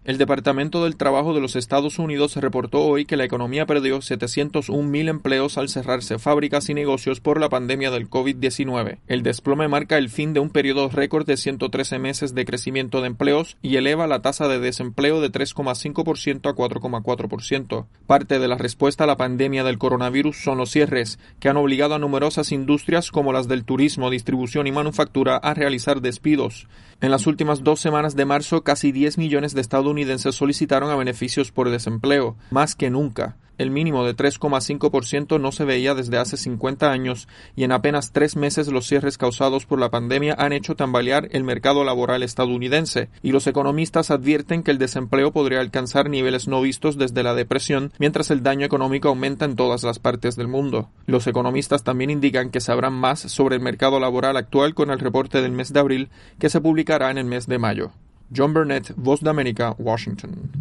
El Departamento del Trabajo de los Estados Unidos reportó hoy que la economía perdió 701,000 empleos al cerrarse fábricas y negocios por la pandemia del COVID-19. El desplome marca el fin de un periodo récord de 113 meses de crecimiento de empleos y eleva la tasa de desempleo de 3,5% a 4,4%. Parte de la respuesta a la pandemia del coronavirus son los cierres, que han obligado a numerosas industrias como las del turismo, distribución y manufactura a realizar despidos. En las últimas 2 semanas de marzo, casi 10 millones de estadounidenses solicitaron a beneficios por desempleo, más que nunca. El mínimo de 3,5% no se veía desde hace 50 años y en apenas 3 meses los cierres causados por la pandemia han hecho tambalear el mercado laboral estadounidense y los economistas advierten que el desempleo podría alcanzar niveles no vistos desde la depresión mientras el daño económico aumenta en todas las partes del mundo. Los economistas también indican que sabrán más sobre el mercado laboral actual con el reporte del mes de abril que se publicará en el mes de mayo. John Burnett, Voz de América, Washington.